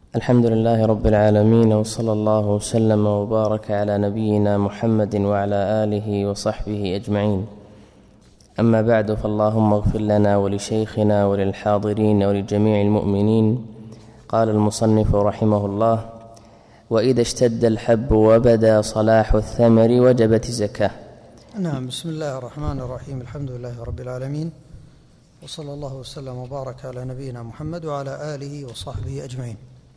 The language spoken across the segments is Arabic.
الحمد لله رب العالمين، وصلى الله وسلم وبارك على نبينا محمد وعلى آله وصحبه أجمعين. أما بعد، فاللهم اغفر لنا ولشيخنا وللحاضرين ولجميع المؤمنين. قال المصنف رحمه الله: وإذا اشتد الحب وبدا صلاح الثمر وجبت الزكاة. نعم. بسم الله الرحمن الرحيم. الحمد لله رب العالمين، وصلى الله وسلم وبارك على نبينا محمد وعلى آله وصحبه أجمعين.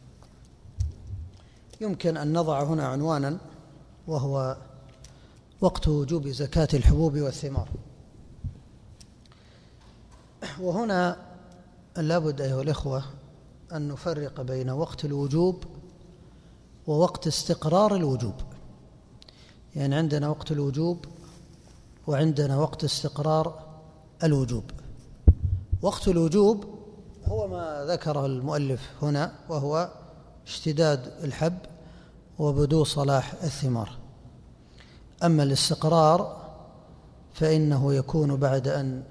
يمكن أن نضع هنا عنوانا، وهو وقت وجوب زكاة الحبوب والثمار. وهنا لابد أيها الإخوة أن نفرق بين وقت الوجوب ووقت استقرار الوجوب. يعني عندنا وقت الوجوب وعندنا وقت استقرار الوجوب. وقت الوجوب هو ما ذكره المؤلف هنا، وهو اشتداد الحب وبدو صلاح الثمار. أما الاستقرار فإنه يكون بعد أن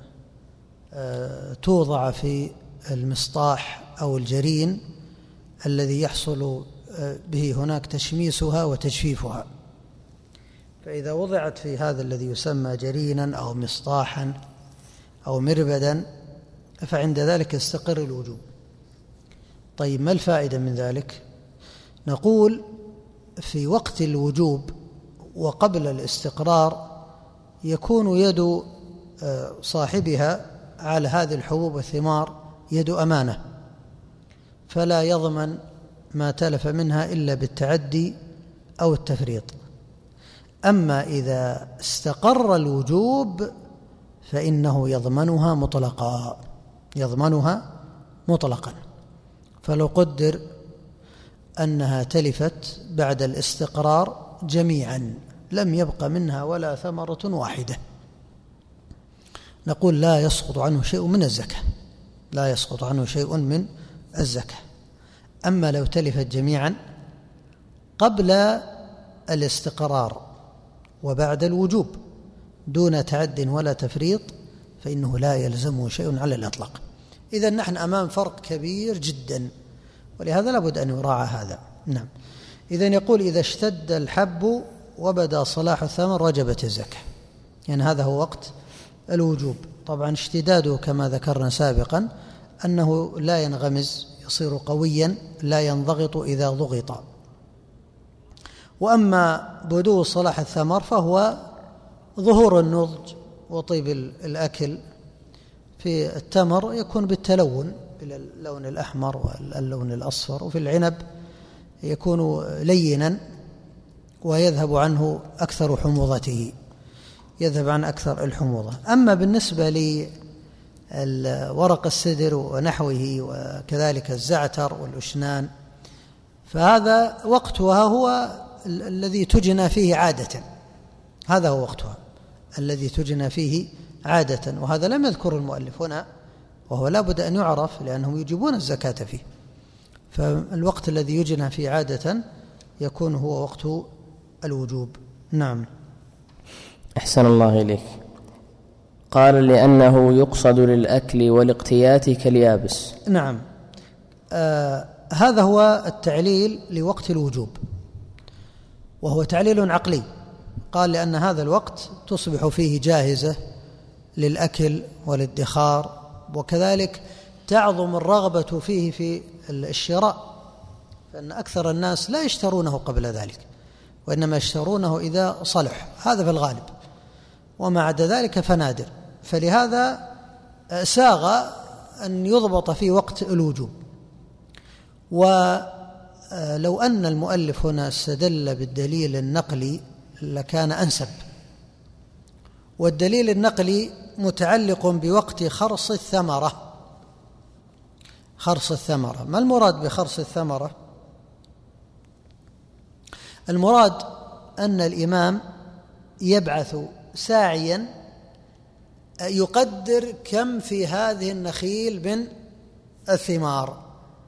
توضع في المسطاح أو الجرين الذي يحصل به هناك تشميسها وتجفيفها. فإذا وضعت في هذا الذي يسمى جرينا أو مسطاحا أو مربدا، فعند ذلك يستقر الوجوب. طيب، ما الفائدة من ذلك؟ نقول في وقت الوجوب وقبل الاستقرار يكون يد صاحبها على هذه الحبوب والثمار يد أمانة، فلا يضمن ما تلف منها إلا بالتعدي أو التفريط. أما إذا استقر الوجوب فإنه يضمنها مطلقا. فلو قدر أنها تلفت بعد الاستقرار جميعا، لم يبق منها ولا ثمرة واحدة، نقول لا يسقط عنه شيء من الزكاة. أما لو تلفت جميعا قبل الاستقرار وبعد الوجوب دون تعد ولا تفريط، فإنه لا يلزمه شيء على الإطلاق. إذن نحن أمام فرق كبير جدا، ولهذا لابد أن يراعى هذا. نعم. إذن يقول: إذا اشتد الحب وبدا صلاح الثمر وجبت الزكاة. يعني هذا هو وقت الوجوب. طبعا اشتداده كما ذكرنا سابقا أنه لا ينغمز، يصير قويا، لا ينضغط إذا ضغط. وأما بدو صلاح الثمر فهو ظهور النضج وطيب الأكل. في التمر يكون بالتلون إلى اللون الأحمر واللون الأصفر، وفي العنب يكون لينا ويذهب عنه أكثر حموضته، يذهب عن أكثر الحموضة. أما بالنسبة لورق السدر ونحوه وكذلك الزعتر والأشنان، فهذا وقتها هو الذي تجنى فيه عادة. هذا هو وقتها الذي تجنى فيه عادة، وهذا لم يذكر المؤلف هنا، وهو لا بد أن يعرف لأنهم يجيبون الزكاة فيه. فالوقت الذي يجنى فيه عادة يكون هو وقت الوجوب. نعم. أحسن الله إليك. قال: لأنه يقصد للأكل والاقتيات كاليابس. نعم. هذا هو التعليل لوقت الوجوب، وهو تعليل عقلي. قال: لأن هذا الوقت تصبح فيه جاهزة للأكل والادخار، وكذلك تعظم الرغبة فيه في الشراء، فإن أكثر الناس لا يشترونه قبل ذلك، وإنما يشترونه إذا صلح. هذا في الغالب، وما عدا ذلك فنادر. فلهذا ساغ أن يضبط في وقت الوجوب. ولو أن المؤلف هنا استدل بالدليل النقلي لكان أنسب. والدليل النقلي متعلق بوقت خرص الثمرة. خرص الثمرة، ما المراد بخرص الثمرة؟ المراد أن الإمام يبعث ساعيا يقدر كم في هذه النخيل من الثمار،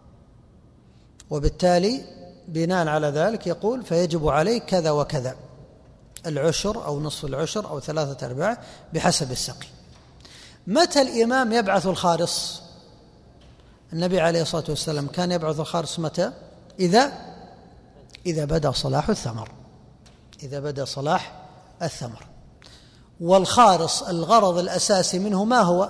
وبالتالي بناء على ذلك يقول: فيجب عليك كذا وكذا، العشر أو نصف العشر أو 3/4 بحسب السقي. متى الإمام يبعث الخارص؟ النبي عليه الصلاة والسلام كان يبعث الخارص متى؟ إذا بدأ صلاح الثمر، إذا بدأ صلاح الثمر. والخارص الغرض الأساسي منه ما هو؟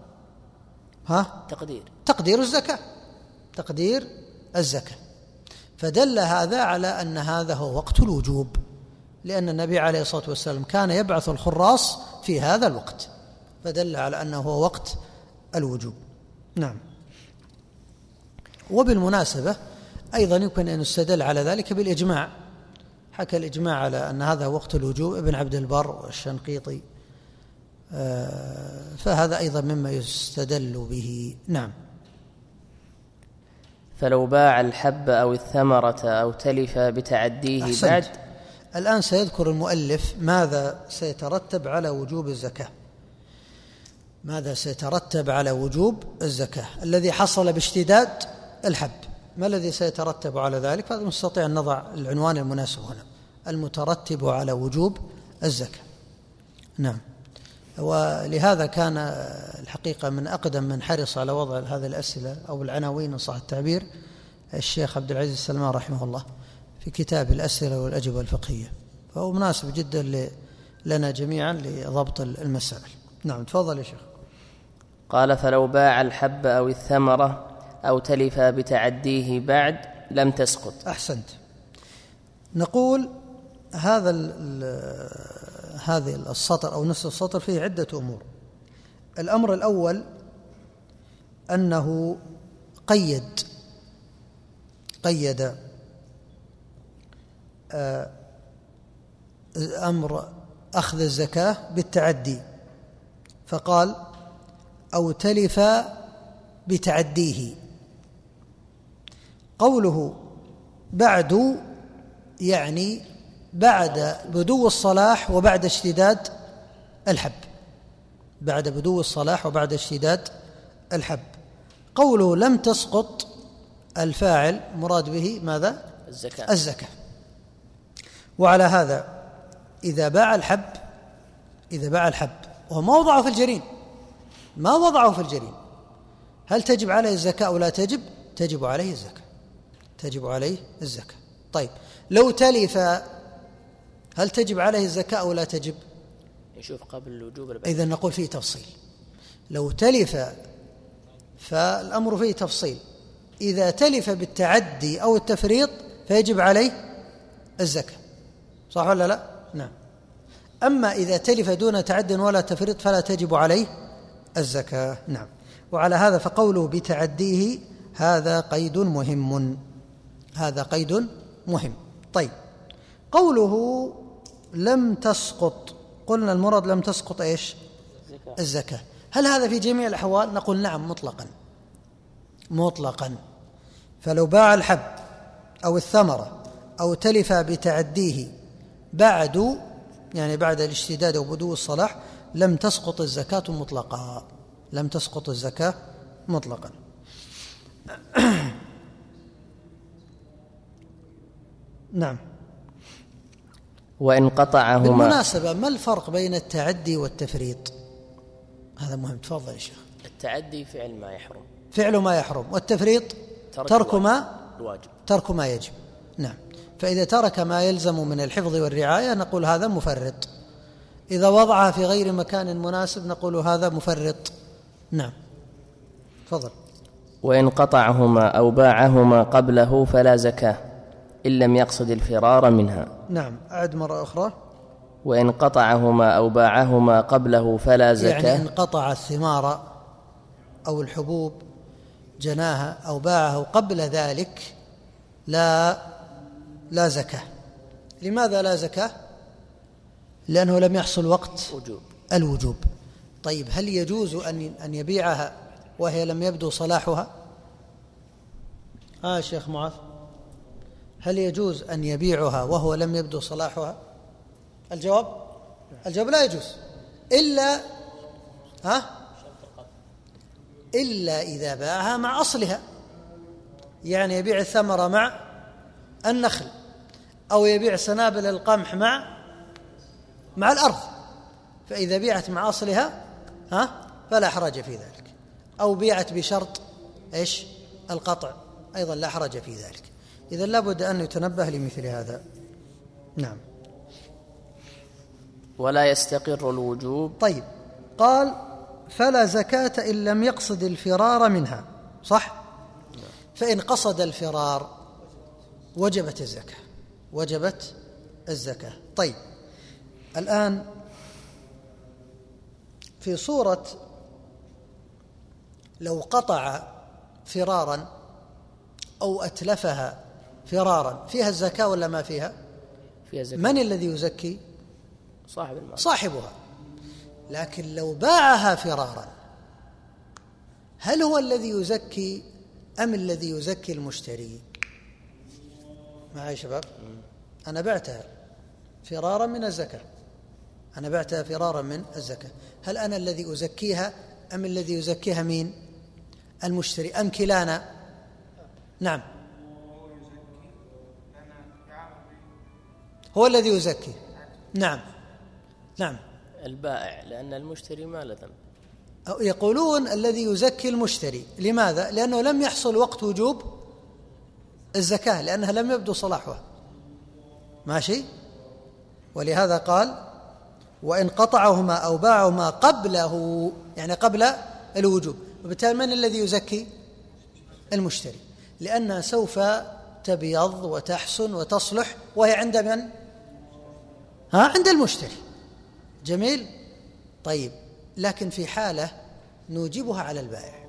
تقدير الزكاة، تقدير الزكاة. فدل هذا على أن هذا هو وقت الوجوب، لأن النبي عليه الصلاة والسلام كان يبعث الخراص في هذا الوقت، فدل على أنه هو وقت الوجوب. نعم. وبالمناسبة أيضا يمكن أن يستدل على ذلك بالإجماع، حكى الإجماع على أن هذا وقت الوجوب ابن عبد البر والشنقيطي، فهذا أيضا مما يستدل به. نعم. فلو باع الحب أو الثمرة أو تلف بتعديه أحسنت. بعد. الآن سيذكر المؤلف ماذا سيترتب على وجوب الزكاة، ماذا سيترتب على وجوب الزكاة الذي حصل باشتداد الحب. ما الذي سيترتب على ذلك؟ فهذا نستطيع أن نضع العنوان المناسب هنا: المترتب على وجوب الزكاة. نعم. ولهذا كان الحقيقة من أقدم من حرص على وضع هذه الأسئلة أو العناوين إن صح التعبير الشيخ عبد العزيز السلمان رحمه الله في كتاب الأسئلة والأجوبة الفقهية، فهو مناسب جدا لنا جميعا لضبط المسائل. نعم. تفضل يا شيخ. قال: فلو باع الحب أو الثمرة أو تلف بتعديه بعد لم تسقط. أحسنت. نقول هذا السطر أو نصف السطر فيه عدة أمور. الأمر الأول أنه قيد أمر أخذ الزكاة بالتعدي، فقال: أو تلف بتعديه. قوله بعد يعني بعد بدو الصلاح وبعد اشتداد الحب، بعد بدو الصلاح وبعد اشتداد الحب. قوله لم تسقط، الفاعل مراد به ماذا؟ الزكاة. وعلى هذا إذا باع الحب وهو ما وضعه في الجرين، هل تجب عليه الزكاة أو لا تجب؟ تجب عليه الزكاة. طيب لو تلف هل تجب عليه الزكاة أو لا تجب؟ يشوف قبل الوجوب. إذا نقول فيه تفصيل. لو تلف فالأمر فيه تفصيل. إذا تلف بالتعدي أو التفريط فيجب عليه الزكاة، صح ولا لا؟ نعم. أما إذا تلف دون تعد ولا تفريط فلا تجب عليه الزكاة. نعم. وعلى هذا فقوله بتعديه هذا قيد مهم. طيب قوله لم تسقط، قلنا المراد لم تسقط إيش؟ الزكاة. هل هذا في جميع الأحوال؟ نقول نعم مطلقا. فلو باع الحب أو الثمرة أو تلف بتعديه بعد الاشتداد أو بدو الصلاح لم تسقط الزكاة مطلقا. نعم. وإن قطعهما. بالمناسبة ما الفرق بين التعدي والتفريط؟ هذا مهم. تفضل يا شيخ. التعدي فعل ما يحرم، والتفريط ترك ما يجب. نعم. فإذا ترك ما يلزم من الحفظ والرعاية نقول هذا مفرط، إذا وضعها في غير مكان مناسب نقول هذا مفرط. نعم. تفضل. وإن قطعهما أو باعهما قبله فلا زكاة إن لم يقصد الفرار منها. نعم. أعد مرة أخرى. وإن قطعهما أو باعهما قبله فلا زكاة، يعني إن قطع الثمار أو الحبوب جناها أو باعه قبل ذلك لا زكاة. لماذا لا زكاة؟ لأنه لم يحصل وقت الوجوب. طيب هل يجوز أن يبيعها وهي لم يبدو صلاحها؟ شيخ معاذ، هل يجوز أن يبيعها وهو لم يبدو صلاحها؟ الجواب لا يجوز، إلا إذا باعها مع أصلها، يعني يبيع الثمرة مع النخل، أو يبيع سنابل القمح مع الأرض، فإذا بيعت مع أصلها فلا حرج في ذلك، أو بيعت بشرط القطع أيضا لا حرج في ذلك. إذا لابد أن يتنبه لمثل هذا. نعم. ولا يستقر الوجوب. طيب، قال فلا زكاة إن لم يقصد الفرار منها، صح؟ فإن قصد الفرار وجبت الزكاة، وجبت الزكاة. طيب، الآن في صورة لو قطع فرارا أو أتلفها فرارا، فيها الزكاة ولا ما فيها؟ فيها زكاة. من الذي يزكي؟ صاحب المال، صاحبها. لكن لو باعها فرارا، هل هو الذي يزكي أم الذي يزكي المشتري؟ معي شباب؟ أنا بعتها فرارا من الزكاة، أنا بعتها فرارا من الزكاة، هل أنا الذي أزكيها أم الذي يزكيها مين؟ المشتري أم كلانا؟ نعم، هو الذي يزكي. نعم نعم، البائع، لأن المشتري ما له ذنب. يقولون الذي يزكي المشتري. لماذا؟ لأنه لم يحصل وقت وجوب الزكاة، لأنها لم يبدو صلاحها. ماشي؟ ولهذا قال وإن قطعهما أو باعهما قبله، يعني قبل الوجوب، وبالتالي من الذي يزكي؟ المشتري، لأنها سوف تبيض وتحسن وتصلح، وهي عند من؟ عند المشتري. جميل. طيب، لكن في حالة نوجبها على البائع.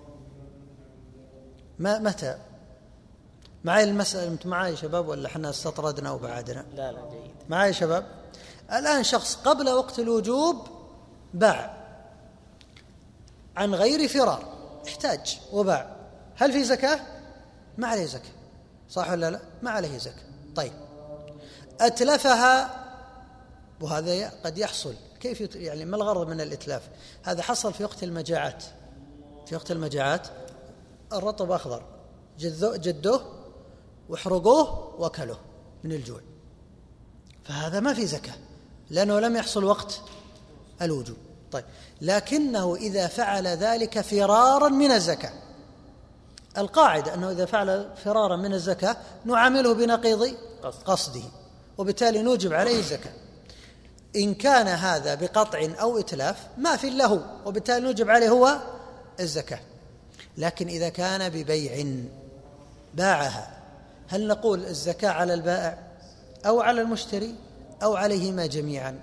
متى؟ معي المسألة؟ أنت معي شباب ولا احنا استطردنا وبعدنا؟ لا جيد. معي شباب. الآن شخص قبل وقت الوجوب باع عن غير فرار، احتاج وباع، هل في زكاة؟ ما عليه زكاة، صح ولا لا؟ ما عليه زكاة. طيب، أتلفها، وهذا قد يحصل. كيف يعني ما الغرض من الإتلاف؟ هذا حصل في وقت المجاعات. في وقت المجاعات الرطب أخضر، جدوه واحرقوه وأكلوه من الجوع، فهذا ما في زكاة لأنه لم يحصل وقت الوجوب. طيب، لكنه إذا فعل ذلك فرارا من الزكاة، القاعدة أنه إذا فعل فرارا من الزكاة نعامله بنقيض قصده، وبالتالي نوجب عليه الزكاة. إن كان هذا بقطع أو إتلاف ما في له، وبالتالي نوجب عليه هو الزكاة. لكن إذا كان ببيع باعها، هل نقول الزكاة على البائع أو على المشتري أو عليهما جميعا؟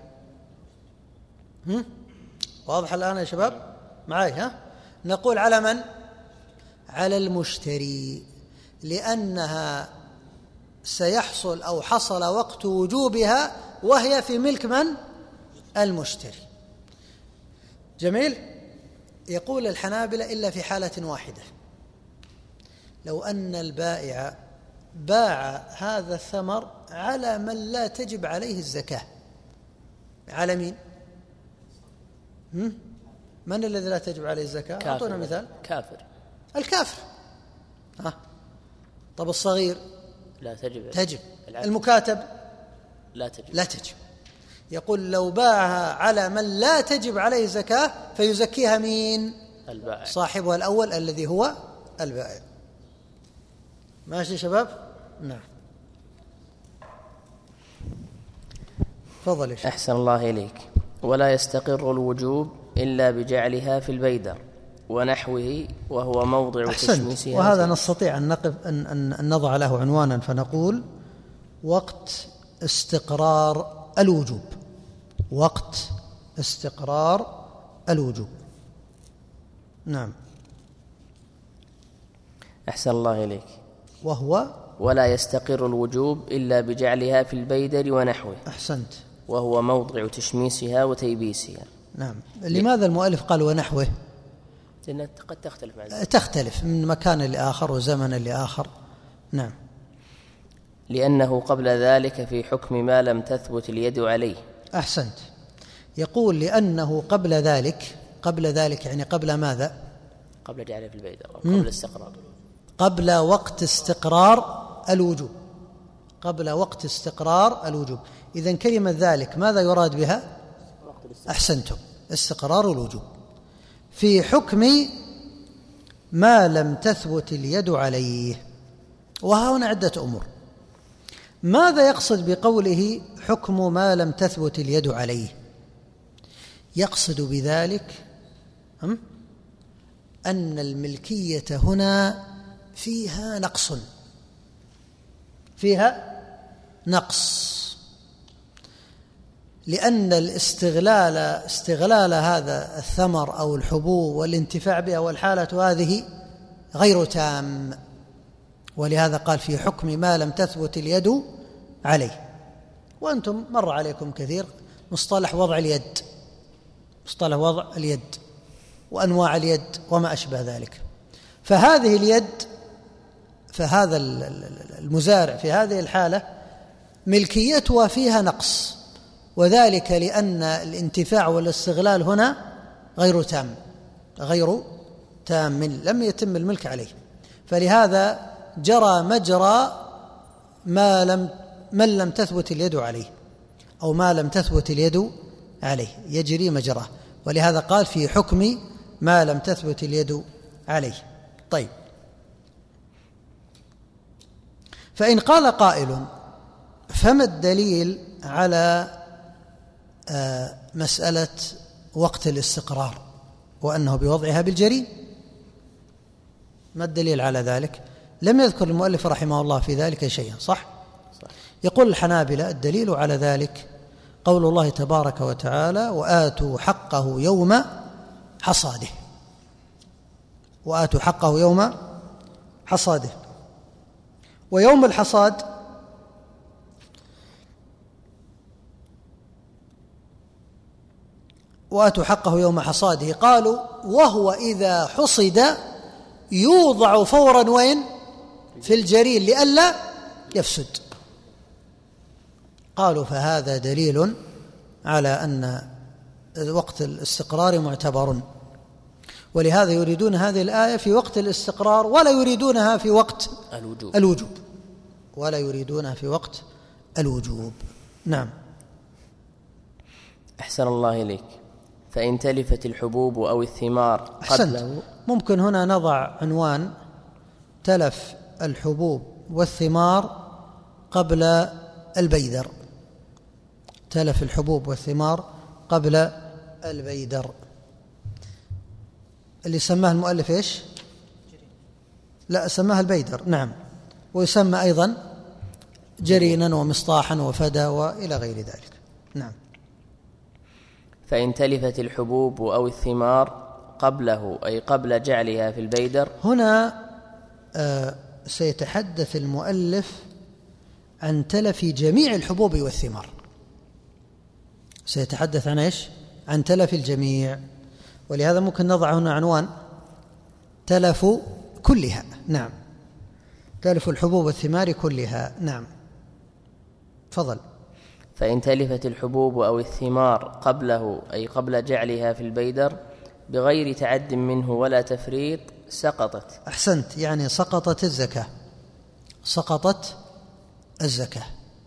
واضح الآن يا شباب معي؟ نقول على من؟ على المشتري، لأنها سيحصل أو حصل وقت وجوبها وهي في ملك من؟ المشتري. جميل. يقول الحنابلة إلا في حالة واحدة، لو أن البائع باع هذا الثمر على من لا تجب عليه الزكاة. على مين؟ من الذي لا تجب عليه الزكاة؟ أعطونا مثال. كافر. الكافر. طب الصغير؟ لا تجب. تجب. المكاتب؟ لا تجب. لا تجب. يقول لو باعها على من لا تجب عليه الزكاة فيزكيها مين؟ البائع، صاحبها الأول الذي هو البائع. ماشي شباب؟ نعم. تفضل. أحسن الله إليك. ولا يستقر الوجوب إلا بجعلها في البيدر ونحوه، وهو موضع تشميسها. وهذا نستطيع أن نقف أن نضع له عنوانا، فنقول وقت استقرار الوجوب. وقت استقرار الوجوب. نعم. أحسن الله إليك. وهو ولا يستقر الوجوب إلا بجعلها في البيدر ونحوه. أحسنت. وهو موضع تشميسها وتيبيسها. نعم. لماذا المؤلف قال ونحوه؟ لأنها قد تختلف مع تختلف من مكان لآخر وزمن لآخر. نعم. لأنه قبل ذلك في حكم ما لم تثبت اليد عليه. أحسنت. يقول لأنه قبل ذلك. قبل ذلك يعني قبل ماذا؟ قبل جعله في البيدر، قبل الاستقرار، قبل وقت استقرار الوجوب. قبل وقت استقرار الوجوب. إذن كلمة ذلك ماذا يراد بها؟ أحسنتم، استقرار الوجوب في حكم ما لم تثبت اليد عليه. وها هنا عدة أمور. ماذا يقصد بقوله حكم ما لم تثبت اليد عليه؟ يقصد بذلك أن الملكية هنا فيها نقص، لأن استغلال هذا الثمر أو الحبوب والانتفاع بها والحالة هذه غير تام، ولهذا قال في حكم ما لم تثبت اليد عليه. وأنتم مر عليكم كثير مصطلح وضع اليد وأنواع اليد وما أشبه ذلك. فهذه اليد، فهذا المزارع في هذه الحالة ملكيتها فيها نقص، وذلك لأن الانتفاع والاستغلال هنا غير تام لم يتم الملك عليه، فلهذا جرى مجرى من لم تثبت اليد عليه، أو ما لم تثبت اليد عليه يجري مجراه، ولهذا قال في حكم ما لم تثبت اليد عليه. طيب، فإن قال قائل فما الدليل على مسألة وقت الاستقرار وأنه بوضعها بالجري؟ ما الدليل على ذلك؟ لم يذكر المؤلف رحمه الله في ذلك شيئا، صح؟ يقول الحنابلة الدليل على ذلك قول الله تبارك وتعالى وآتوا حقه يوم حصاده، وآتوا حقه يوم حصاده. ويوم الحصاد وآتوا حقه يوم حصاده، قالوا وهو إذا حصد يوضع فورا وين؟ في الجريل لئلا يفسد. قالوا فهذا دليل على أن وقت الاستقرار معتبر، ولهذا يريدون هذه الآية في وقت الاستقرار ولا يريدونها في وقت الوجوب. نعم. أحسن الله إليك. فإن تلفت الحبوب أو الثمار قبله، ممكن هنا نضع عنوان تلف الحبوب والثمار قبل البيدر. تلف الحبوب والثمار قبل البيدر، اللي سماه المؤلف إيش؟ لا، سماه البيدر. نعم، ويسمى أيضا جرينا ومصطاحا وفدا وإلى غير ذلك. نعم. فإن تلفت الحبوب أو الثمار قبله، أي قبل جعلها في البيدر. هنا سيتحدث المؤلف عن تلف جميع الحبوب والثمار، سيتحدث عن إيش؟ عن تلف الجميع، ولهذا ممكن نضع هنا عنوان تلف كلها. نعم، تلف الحبوب والثمار كلها. نعم، تفضل. فإن تلفت الحبوب أو الثمار قبله، أي قبل جعلها في البيدر بغير تعد منه ولا تفريط سقطت. أحسنت، يعني سقطت الزكاة.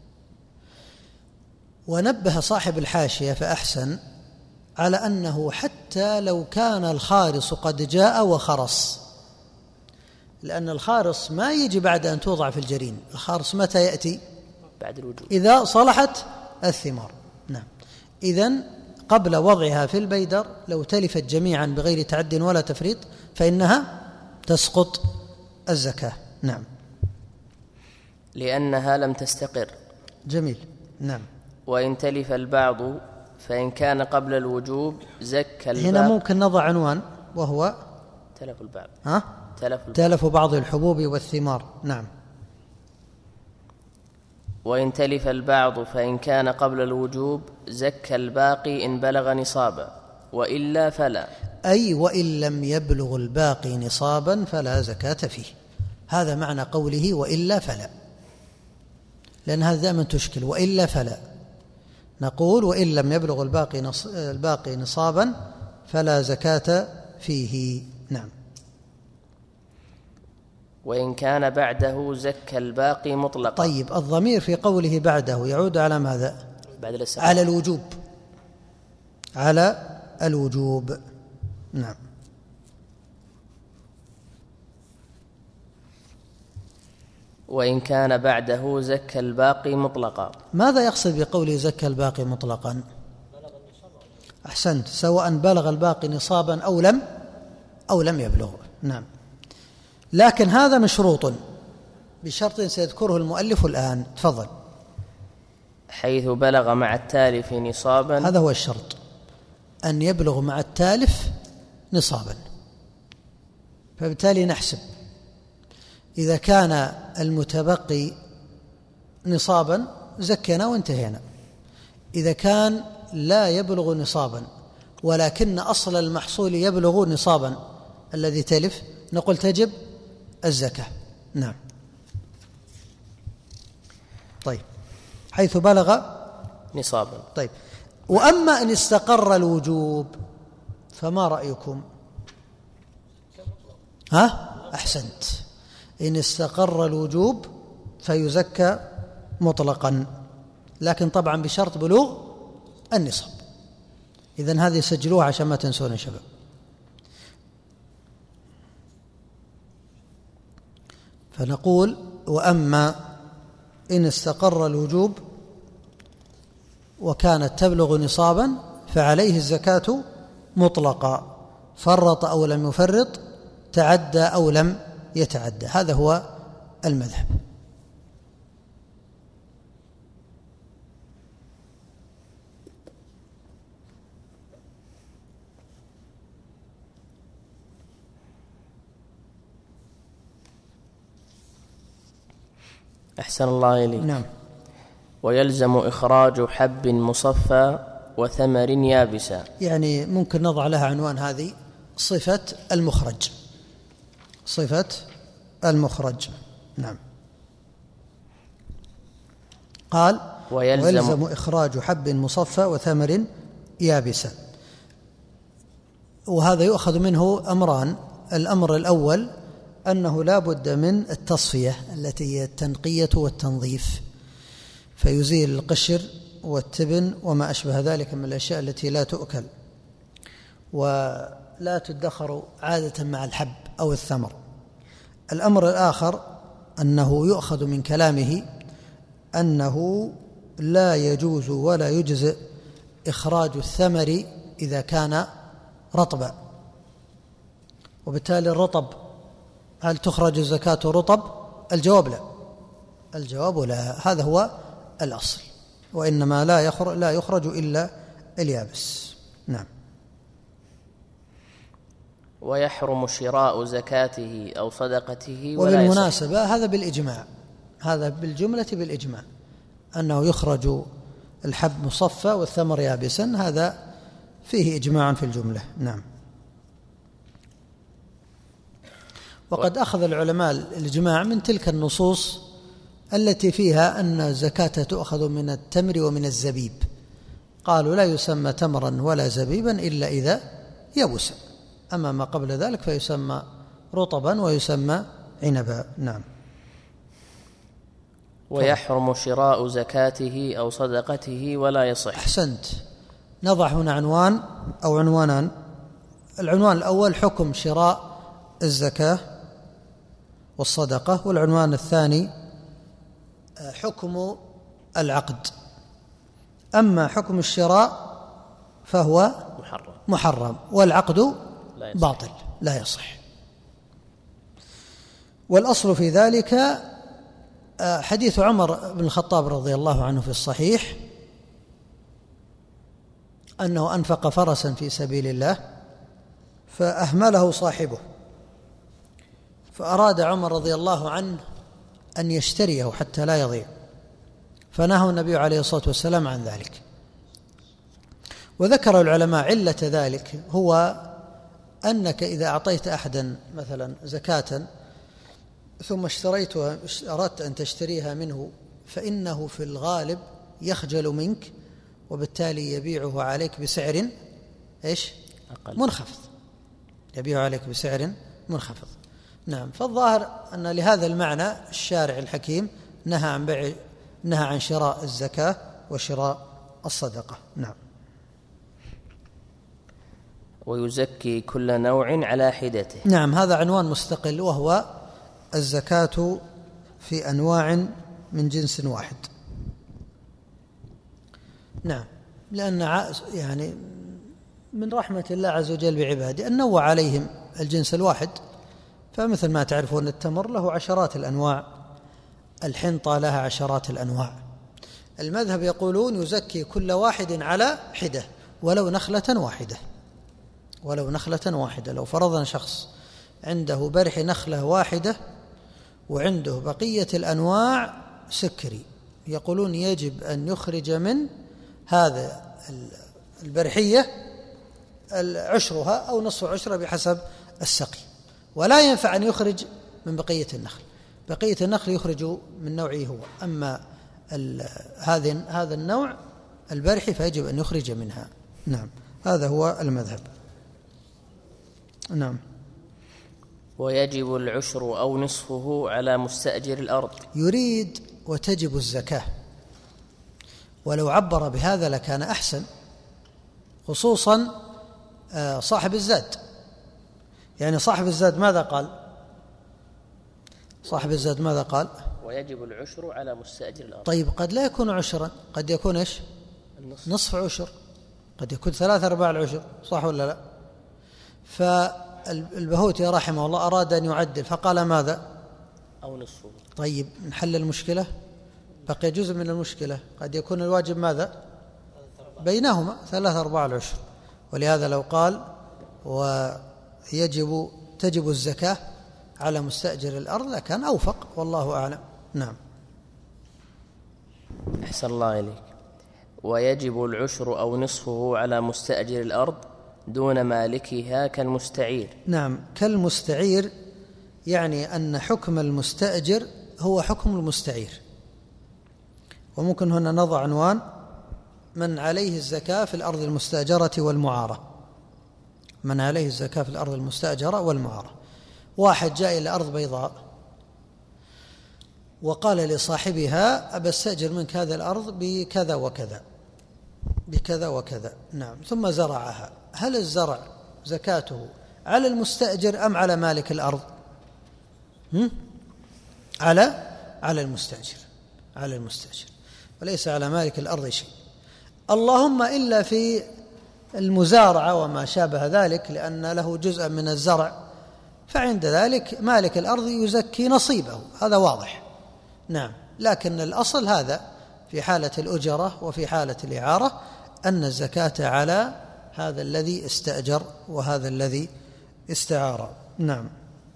ونبه صاحب الحاشية فأحسن على أنه حتى لو كان الخارص قد جاء وخرص، لأن الخارص ما يجي بعد أن توضع في الجرين، الخارص متى يأتي؟ بعد الوجوب، إذا صلحت الثمار. نعم، إذن قبل وضعها في البيدر لو تلفت جميعا بغير تعد ولا تفريط فإنها تسقط الزكاة. نعم، لأنها لم تستقر. جميل. نعم. وإن تلف البعض فإن كان قبل الوجوب زكى البعض. هنا ممكن نضع عنوان وهو تلف البعض. تلف بعض الحبوب والثمار. نعم. وإن تلف البعض فإن كان قبل الوجوب زكى الباقي إن بلغ نصابا، وإلا فلا. أي وإن لم يبلغ الباقي نصابا فلا زكاة فيه. هذا معنى قوله وإلا فلا، لأن هذا دائما تشكل. وإلا فلا، نقول وإن لم يبلغ الباقي نصابا فلا زكاة فيه. نعم. وإن كان بعده زكى الباقي مطلقا. طيب، الضمير في قوله بعده يعود على ماذا؟ بعد الاستقرار. على الوجوب. نعم. وإن كان بعده زكى الباقي مطلقا. ماذا يقصد بقوله زكى الباقي مطلقا؟ أحسنت، سواء بلغ الباقي نصابا أو لم يبلغ. نعم، لكن هذا مشروط بشرط سيذكره المؤلف الآن. تفضل. حيث بلغ مع التالف نصابا، هذا هو الشرط، أن يبلغ مع التالف نصابا. فبالتالي نحسب إذا كان المتبقي نصابا زكينا وانتهينا. إذا كان لا يبلغ نصابا ولكن أصل المحصول يبلغ نصابا الذي تلف، نقول تجب الزكاة. نعم. طيب، حيث بلغ نصابا. طيب، وأما إن استقر الوجوب فما رأيكم؟ أحسنت، إن استقر الوجوب فيزكى مطلقا، لكن طبعا بشرط بلوغ النصاب. إذن هذه سجلوها عشان ما تنسون يا شباب. فنقول وأما إن استقر الوجوب وكانت تبلغ نصابا فعليه الزكاة مطلقا، فرط أو لم يفرط، تعدى أو لم يتعدى. هذا هو المذهب. أحسن الله إليك. نعم. ويلزم إخراج حب مصفى وثمر يابسة. يعني ممكن نضع لها عنوان هذه صفة المخرج، صفة المخرج. نعم. قال ويلزم إخراج حب مصفى وثمر يابسة. وهذا يؤخذ منه أمران. الأمر الأول أنه لا بد من التصفية التي هي التنقية والتنظيف، فيزيل القشر والتبن وما أشبه ذلك من الأشياء التي لا تؤكل ولا تدخر عادة مع الحب أو الثمر. الأمر الآخر أنه يؤخذ من كلامه أنه لا يجوز ولا يجزئ إخراج الثمر إذا كان رطبا. وبالتالي الرطب هل تخرج الزكاة رطب؟ الجواب لا، الجواب لا. هذا هو الأصل، وإنما لا يخرج إلا اليابس. نعم. ويحرم شراء زكاته أو صدقته ولا وبالمناسبة هذا بالإجماع، هذا بالجملة بالإجماع أنه يخرج الحب مصفى والثمر يابسا، هذا فيه إجماع في الجملة. نعم. وقد أخذ العلماء الإجماع من تلك النصوص التي فيها أن الزكاة تؤخذ من التمر ومن الزبيب، قالوا لا يسمى تمرا ولا زبيبا إلا إذا يبس، أما ما قبل ذلك فيسمى رطبا ويسمى عنبا. نعم. ويحرم شراء زكاته أو صدقته ولا يصح. أحسنت. نضع هنا عنوان أو عنوانان. العنوان الأول حكم شراء الزكاة والصدقة، والعنوان الثاني حكم العقد. أما حكم الشراء فهو محرم والعقد باطل لا يصح. والأصل في ذلك حديث عمر بن الخطاب رضي الله عنه في الصحيح أنه أنفق فرسا في سبيل الله فأهمله صاحبه، فأراد عمر رضي الله عنه أن يشتريه حتى لا يضيع، فنهى النبي عليه الصلاة والسلام عن ذلك. وذكر العلماء علة ذلك هو أنك إذا أعطيت أحدا مثلا زكاة ثم أردت أن تشتريها منه فإنه في الغالب يخجل منك، وبالتالي يبيعه عليك بسعر منخفض، يبيعه عليك بسعر منخفض. نعم. فالظاهر أن لهذا المعنى الشارع الحكيم نهى عن شراء الزكاة وشراء الصدقة. نعم. ويزكي كل نوع على حدته. نعم، هذا عنوان مستقل، وهو الزكاة في أنواع من جنس واحد. نعم، لأن يعني من رحمة الله عز وجل بعباده أن نوع عليهم الجنس الواحد، فمثل ما تعرفون التمر له عشرات الأنواع، الحنطة لها عشرات الأنواع. المذهب يقولون يزكي كل واحد على حدة ولو نخلة واحدة، ولو نخلة واحدة. لو فرضنا شخص عنده برح نخلة واحدة وعنده بقية الأنواع سكري، يقولون يجب أن يخرج من هذا البرحية عشرها أو نصف عشرها بحسب السقي، ولا ينفع أن يخرج من بقية النخل. بقية النخل يخرج من نوعه هو، أما هذا النوع البرحي فيجب أن يخرج منها. نعم، هذا هو المذهب. نعم. ويجب العشر أو نصفه على مستأجر الأرض. يريد وتجب الزكاة، ولو عبر بهذا لكان أحسن، خصوصا صاحب الزاد. يعني صاحب الزاد ماذا قال؟ صاحب الزاد ماذا قال؟ ويجب العشر على مستأجر الأرض. طيب قد لا يكون عشرا، قد يكون إيش؟ نصف عشر، قد يكون 3/4 العشر، صح ولا لا؟ فالبهوتي رحمه الله أراد أن يعدل فقال ماذا؟ أو نصفه. طيب نحل المشكلة، بقي جزء من المشكلة، قد يكون الواجب ماذا؟ بينهما 3/4 العشر. ولهذا لو قال تجب الزكاة على مستأجر الأرض لكان أوفق، والله أعلم. نعم. أحسن الله إليك. ويجب العشر أو نصفه على مستأجر الأرض دون مالكها كالمستعير. نعم، كالمستعير، يعني أن حكم المستأجر هو حكم المستعير. وممكن هنا نضع عنوان: من عليه الزكاة في الأرض المستأجرة والمعارة. من عليه الزكاة في الأرض المستأجرة والمعارة. واحد جاء إلى أرض بيضاء وقال لصاحبها: أبى استأجر منك هذه الأرض بكذا وكذا بكذا وكذا. نعم. ثم زرعها. هل الزرع زكاته على المستأجر أم على مالك الأرض؟ على المستأجر، على المستأجر، وليس على مالك الأرض شيء، اللهم إلا في المزارعة وما شابه ذلك، لأن له جزء من الزرع، فعند ذلك مالك الأرض يزكي نصيبه، هذا واضح. نعم. لكن الأصل هذا في حالة الأجرة وفي حالة الإعارة، أن الزكاة على هذا الذي استأجر وهذا الذي استعار. نعم.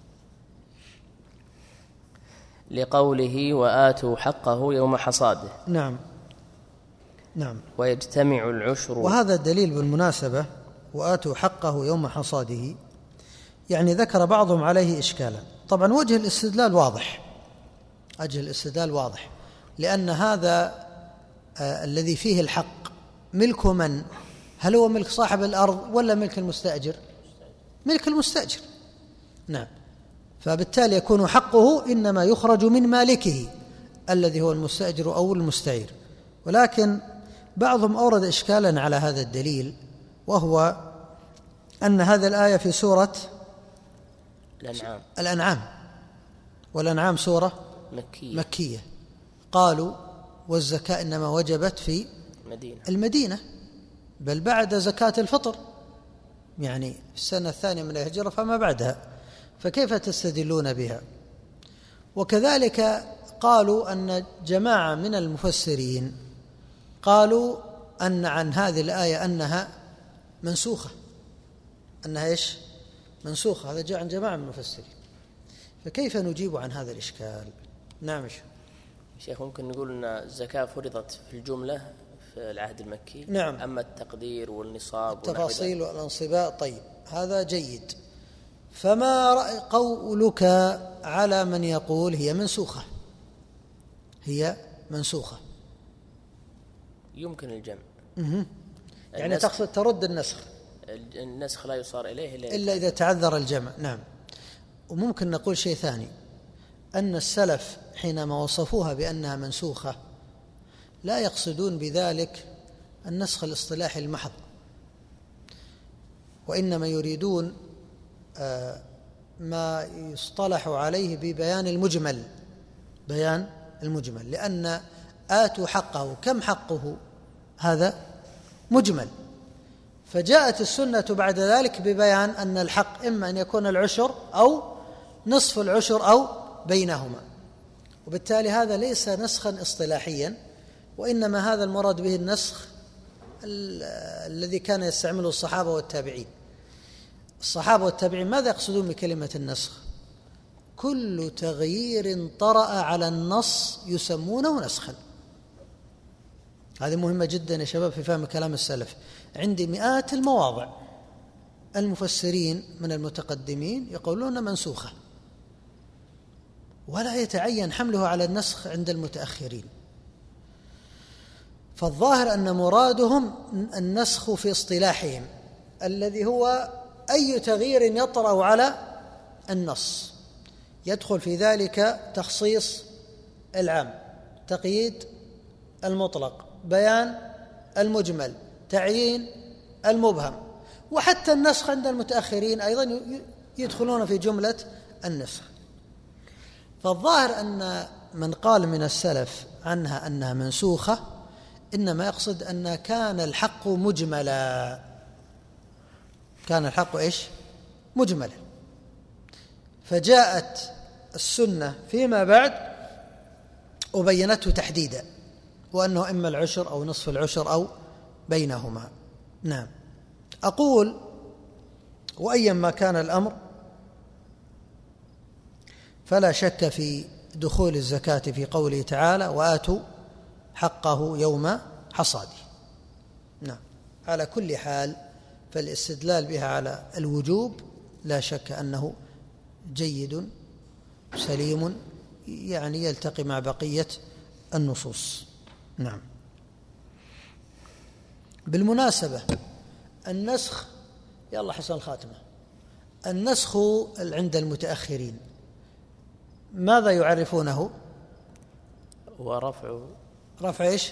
لقوله: وآتوا حقه يوم حصاده. نعم. نعم. ويجتمع العشر. وهذا الدليل بالمناسبة، وآتوا حقه يوم حصاده، يعني ذكر بعضهم عليه إشكالا. طبعا وجه الاستدلال واضح، وجه الاستدلال واضح، لأن هذا الذي فيه الحق ملك من؟ هل هو ملك صاحب الأرض ولا ملك المستأجر؟ ملك المستأجر. نعم. فبالتالي يكون حقه إنما يخرج من مالكه الذي هو المستأجر أو المستعير. ولكن بعضهم أورد إشكالا على هذا الدليل، وهو أن هذه الآية في سورة الأنعام، والأنعام سورة مكية. قالوا والزكاة إنما وجبت في المدينة، بل بعد زكاة الفطر، يعني في السنة الثانية من الهجرة فما بعدها، فكيف تستدلون بها؟ وكذلك قالوا أن جماعة من المفسرين قالوا أن عن هذه الآية أنها منسوخة، أنها إيش؟ منسوخة. هذا جاء عن جماعة من المفسرين، فكيف نجيب عن هذا الإشكال؟ نعم. شيخ، ممكن نقول أن الزكاة فرضت في الجملة في العهد المكي. نعم. أما التقدير والنصاب التفاصيل والانصباء، طيب هذا جيد. فما رأي قولك على من يقول هي منسوخة؟ هي منسوخة. يمكن الجمع. يعني تقصد ترد النسخ؟ النسخ لا يصار إليه إلا إذا تعذر الجمع. نعم. وممكن نقول شيء ثاني، أن السلف حينما وصفوها بأنها منسوخة لا يقصدون بذلك النسخ الاصطلاحي المحض، وإنما يريدون ما يصطلح عليه ببيان المجمل، بيان المجمل، لأن آتوا حقه، كم حقه؟ هذا مجمل. فجاءت السنة بعد ذلك ببيان أن الحق إما أن يكون العشر أو نصف العشر أو بينهما، وبالتالي هذا ليس نسخا اصطلاحيا، وإنما هذا المراد به النسخ الذي كان يستعمله الصحابة والتابعين. الصحابة والتابعين ماذا يقصدون بكلمة النسخ؟ كل تغيير طرأ على النص يسمونه نسخا. هذه مهمة جدا يا شباب في فهم كلام السلف. عندي مئات المواضع المفسرين من المتقدمين يقولون منسوخة، ولا يتعين حمله على النسخ عند المتأخرين. فالظاهر أن مرادهم النسخ في اصطلاحهم، الذي هو أي تغيير يطرأ على النص، يدخل في ذلك تخصيص العام، تقييد المطلق، بيان المجمل، تعيين المبهم. وحتى النسخ عند المتأخرين أيضا يدخلون في جملة النسخ. فالظاهر أن من قال من السلف عنها أنها منسوخة إنما يقصد أن كان الحق مجملا، كان الحق إيش؟ مجملا. فجاءت السنة فيما بعد وبينته تحديدا، وأنه إما العشر أو نصف العشر أو بينهما. نعم. أقول وأيا ما كان الأمر فلا شك في دخول الزكاة في قوله تعالى وآتوا حقه يوم حصاده. نعم. على كل حال فالاستدلال بها على الوجوب لا شك أنه جيد سليم، يعني يلتقي مع بقية النصوص. نعم. بالمناسبة النسخ، يلا حسن الخاتمة، النسخ عند المتأخرين ماذا يعرفونه؟ رفع إيش؟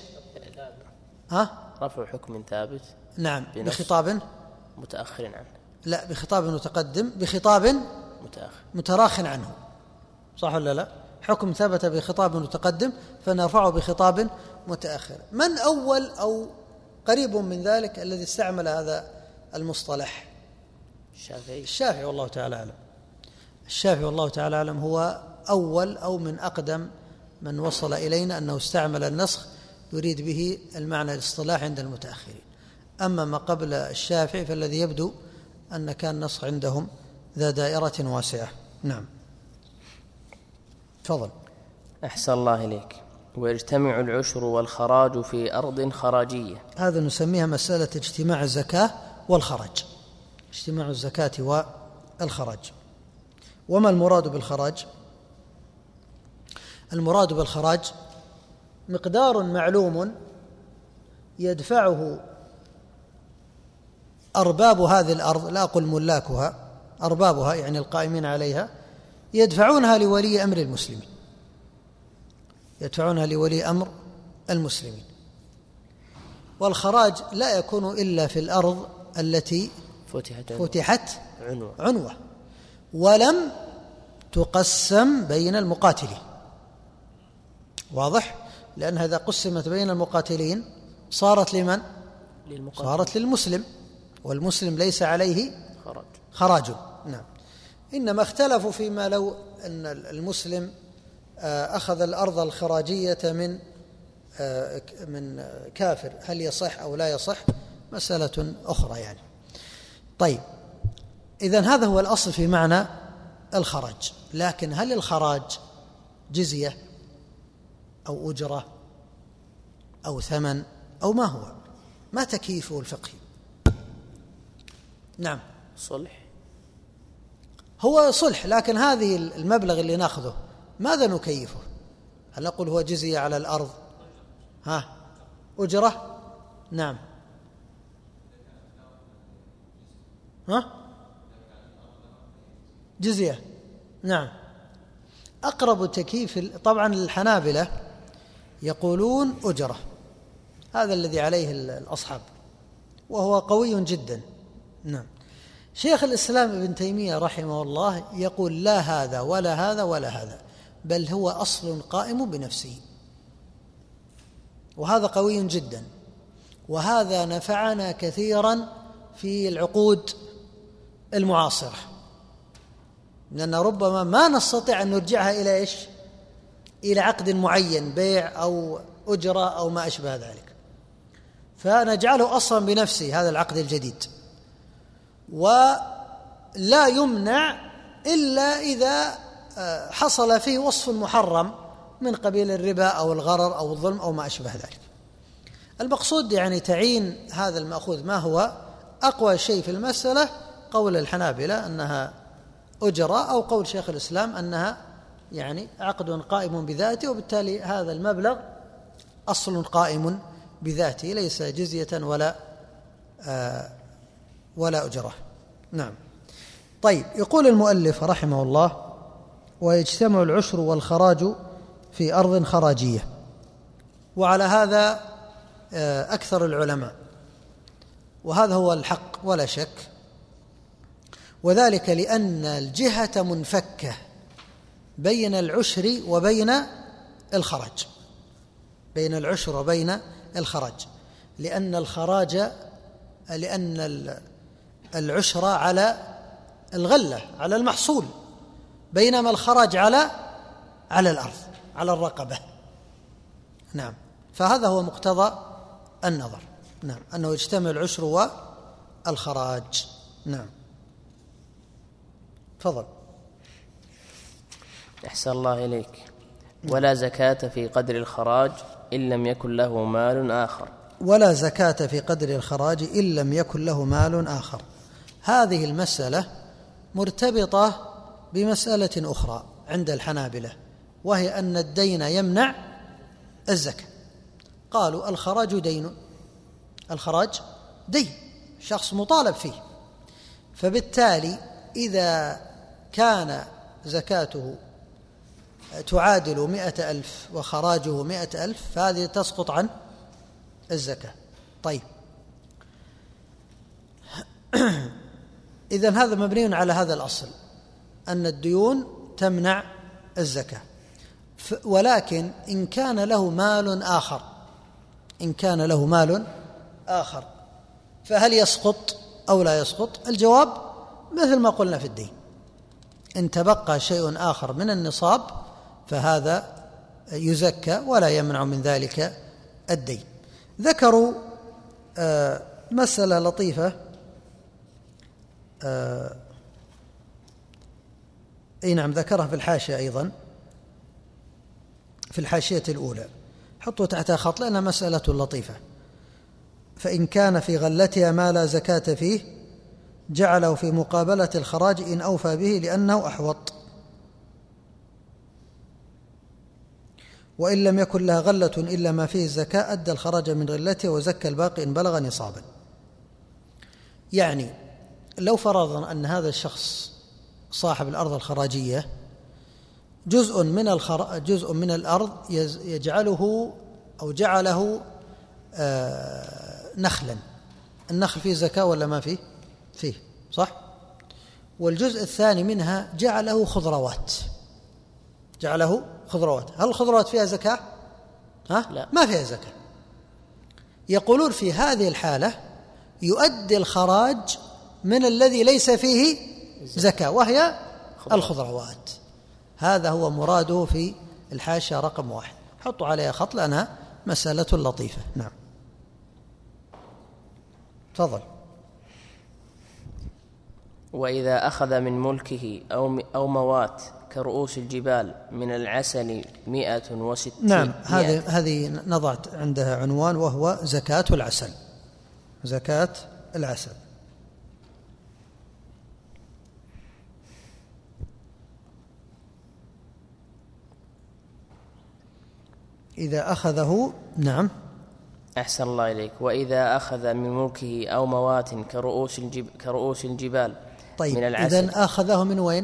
رفع حكم ثابت. نعم. بخطاب متأخر عنه. لا، بخطاب متقدم، بخطاب متراخ عنه، صح ولا لا؟ حكم ثبت بخطاب متقدم فنرفعه بخطاب متأخر. من أول أو قريب من ذلك الذي استعمل هذا المصطلح؟ الشافعي والله تعالى أعلم. الشافعي والله تعالى أعلم هو أول أو من أقدم من وصل إلينا أنه استعمل النسخ يريد به المعنى الاصطلاحي عند المتأخرين. أما ما قبل الشافعي فالذي يبدو أن كان النسخ عندهم ذا دائرة واسعة. نعم. تفضل. أحسن الله إليك. ويجتمع العشر والخراج في أرض خراجية. هذا نسميها مسألة اجتماع الزكاة والخراج، اجتماع الزكاة والخراج. وما المراد بالخراج؟ المراد بالخراج مقدار معلوم يدفعه أرباب هذه الأرض، لا أقول ملاكها، أربابها يعني القائمين عليها، يدفعونها لولي أمر المسلمين، يدفعونها لولي أمر المسلمين. والخراج لا يكون إلا في الأرض التي فتحت عنوة ولم تقسم بين المقاتلين. واضح؟ لأن إذا قسمت بين المقاتلين صارت لمن؟ صارت للمسلم، والمسلم ليس عليه خراج. نعم. إنما اختلفوا فيما لو أن المسلم أخذ الأرض الخراجية من كافر، هل يصح أو لا يصح؟ مسألة أخرى يعني. طيب، إذن هذا هو الأصل في معنى الخراج. لكن هل الخراج جزية أو أجرة أو ثمن أو ما هو؟ ما تكييفه الفقهي؟ نعم. صلح. هو صلح، لكن هذه المبلغ اللي نأخذه ماذا نكيفه؟ هل نقول هو جزية على الأرض؟ أجرة؟ نعم. جزية. نعم. أقرب تكييف طبعا الحنابلة يقولون أجرة، هذا الذي عليه الأصحاب وهو قوي جدا. نعم. شيخ الإسلام ابن تيمية رحمه الله يقول لا هذا ولا هذا ولا هذا، بل هو أصل قائم بنفسه، وهذا قوي جدا، وهذا نفعنا كثيرا في العقود المعاصرة، لأن ربما ما نستطيع أن نرجعها إلى إيش؟ إلى عقد معين، بيع أو أجرة أو ما أشبه ذلك، فنجعله أصلا بنفسه هذا العقد الجديد، ولا يمنع إلا إذا حصل فيه وصف محرم من قبيل الربا أو الغرر أو الظلم أو ما أشبه ذلك. المقصود يعني تعيين هذا المأخوذ ما هو أقوى شيء في المسألة، قول الحنابلة أنها أجرة، أو قول شيخ الإسلام أنها يعني عقد قائم بذاته، وبالتالي هذا المبلغ أصل قائم بذاته، ليس جزية ولا أجرة. نعم. طيب، يقول المؤلف رحمه الله: ويجتمع العشر والخراج في أرض خراجية. وعلى هذا أكثر العلماء، وهذا هو الحق ولا شك، وذلك لأن الجهة منفكة بين العشر وبين الخراج، بين العشر وبين الخراج، لأن العشر على الغلة، على المحصول، بينما الخراج على الأرض، على الرقبة. نعم، فهذا هو مقتضى النظر. نعم، أنه يجتمع العشر والخراج. نعم، تفضل. أحسن الله إليك. ولا زكاة في قدر الخراج إن لم يكن له مال آخر. ولا زكاة في قدر الخراج إن لم يكن له مال آخر. هذه المسألة مرتبطة بمسألة أخرى عند الحنابلة، وهي أن الدين يمنع الزكاة. قالوا الخراج دين، الخراج دين، شخص مطالب فيه، فبالتالي إذا كان زكاته تعادل 100,000 وخراجه 100,000 فهذه تسقط عن الزكاة. طيب، إذن هذا مبني على هذا الأصل، أن الديون تمنع الزكاة. ولكن إن كان له مال آخر، إن كان له مال آخر فهل يسقط أو لا يسقط؟ الجواب مثل ما قلنا في الدين، إن تبقى شيء آخر من النصاب فهذا يزكى ولا يمنع من ذلك الدين. ذكروا مسألة لطيفة، أي نعم، ذكرها في الحاشية أيضا، في الحاشية الأولى، حطوا تحتها خط لأنها مسألة لطيفة. فإن كان في غلتها ما لا زكاة فيه جعله في مقابلة الخراج إن أوفى به لأنه أحوط، وإن لم يكن لها غلة إلا ما فيه الزكاة أدى الخراج من غلته وزكى الباقي إن بلغ نصابا. يعني لو فرضنا أن هذا الشخص صاحب الأرض الخراجية جزء من الأرض يجعله أو جعله نخلا، النخل فيه زكاة ولا ما فيه؟ فيه، صح؟ والجزء الثاني منها جعله خضروات، جعله خضروات. هل الخضروات فيها زكاة؟ لا، ما فيها زكاة. يقولون في هذه الحالة يؤدي الخراج من الذي ليس فيه زكاة، وهي الخضروات. هذا هو مراده في الحاشية رقم 1، حطوا عليها خط لأنها مسألة لطيفة. نعم، تفضل. وإذا أخذ من ملكه أو موات كرؤوس الجبال من العسل 160. نعم، هذه نضعت عندها عنوان، وهو زكاة العسل، زكاة العسل. إذا أخذه، نعم، أحسن الله إليك. وإذا أخذ من ملكه أو موات كرؤوس الجبال. طيب، من العسل. إذن أخذه من وين؟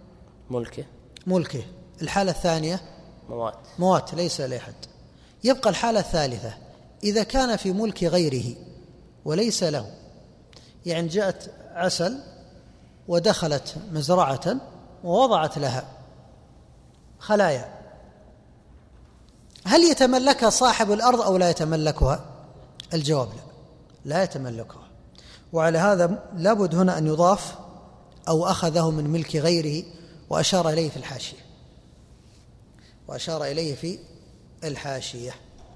ملكه. الحالة الثانية موات ليس لأحد. يبقى الحالة الثالثة إذا كان في ملك غيره وليس له، يعني جاءت عسل ودخلت مزرعة ووضعت لها خلايا، هل يتملكها صاحب الأرض أو لا يتملكها؟ الجواب لا يتملكها. وعلى هذا لابد هنا أن يضاف أو أخذه من ملك غيره، وأشار إليه في الحاشية.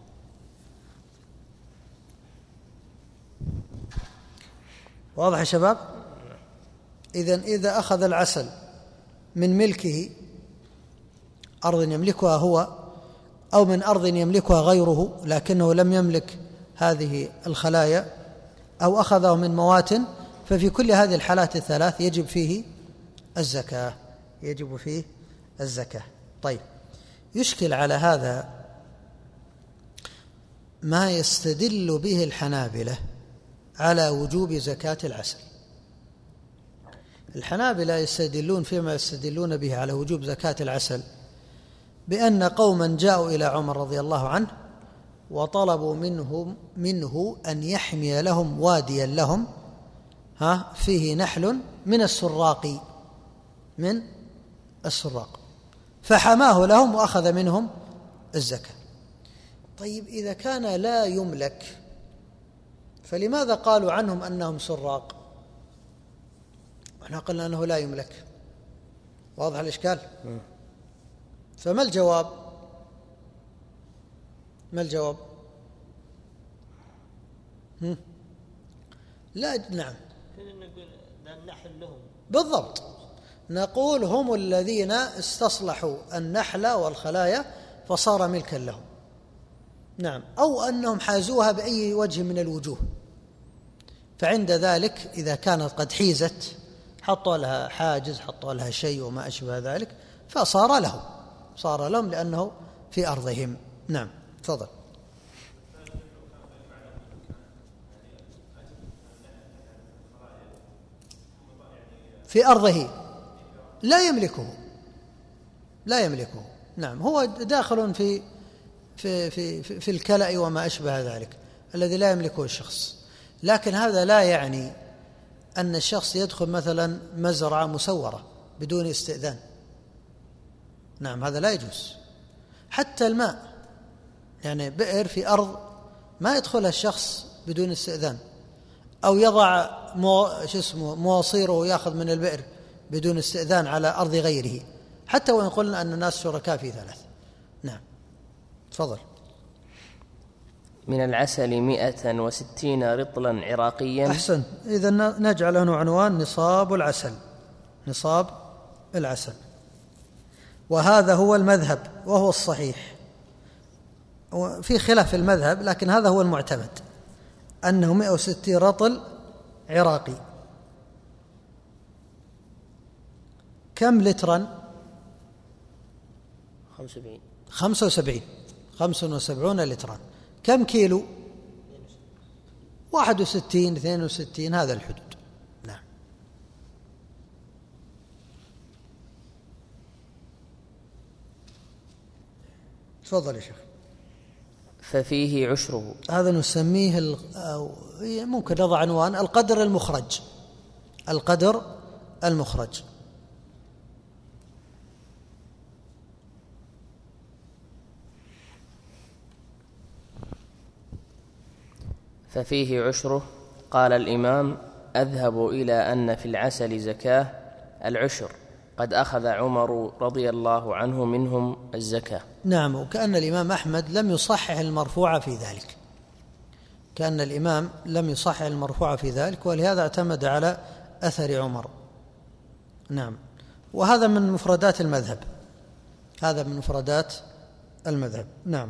واضح يا شباب؟ إذا أخذ العسل من ملكه، أرض يملكها هو أو من أرض يملكها غيره لكنه لم يملك هذه الخلايا، أو أخذه من مواتن، ففي كل هذه الحالات الثلاث يجب فيه الزكاة. طيب، يشكل على هذا ما يستدل به الحنابلة على وجوب زكاة العسل. الحنابلة يستدلون فيما يستدلون به على وجوب زكاة العسل بأن قوما جاءوا إلى عمر رضي الله عنه وطلبوا منه أن يحمي لهم واديا لهم فيه نحل من السراق، فحماه لهم وأخذ منهم الزكاة. طيب، إذا كان لا يملك فلماذا قالوا عنهم أنهم سراق؟ احنا قلنا أنه لا يملك. واضح الإشكال؟ فما الجواب؟ لا، نعم، النحل لهم بالضبط. نقول هم الذين استصلحوا النحل والخلايا فصار ملكا لهم، نعم، أو أنهم حازوها بأي وجه من الوجوه، فعند ذلك إذا كانت قد حيزت حطوا لها حاجز، حطوا لها شيء وما أشبه ذلك، فصار لهم لأنه في أرضهم. نعم، تفضل. في أرضه لا يملكه. نعم، هو داخل في الكلأ وما أشبه ذلك الذي لا يملكه الشخص، لكن هذا لا يعني أن الشخص يدخل مثلا مزرعة مسورة بدون استئذان. نعم، هذا لا يجوز. حتى الماء، يعني بئر في أرض ما يدخلها الشخص بدون استئذان، أو يضع مواصيره ويأخذ من البئر بدون استئذان على أرض غيره، حتى وإن قلنا أن الناس شركاء في ثلاث. نعم، تفضل. من العسل 160 رطلا عراقيا. أحسن، إذن نجعل له عنوان نصاب العسل، وهذا هو المذهب وهو الصحيح، في خلاف في المذهب لكن هذا هو المعتمد، أنه 160 رطل عراقي. كم لترا؟ 75 لترا. كم كيلو؟ 61 62 هذا الحدود. نعم. تفضل يا شيخ. ففيه عشره. هذا نسميه ممكن نضع عنوان القدر المخرج. ففيه عشره. قال الإمام: أذهب إلى أن في العسل زكاة العشر، قد أخذ عمر رضي الله عنه منهم الزكاة. نعم، وكأن الإمام أحمد لم يصحح المرفوع في ذلك، ولهذا اعتمد على أثر عمر. نعم، وهذا من مفردات المذهب. نعم.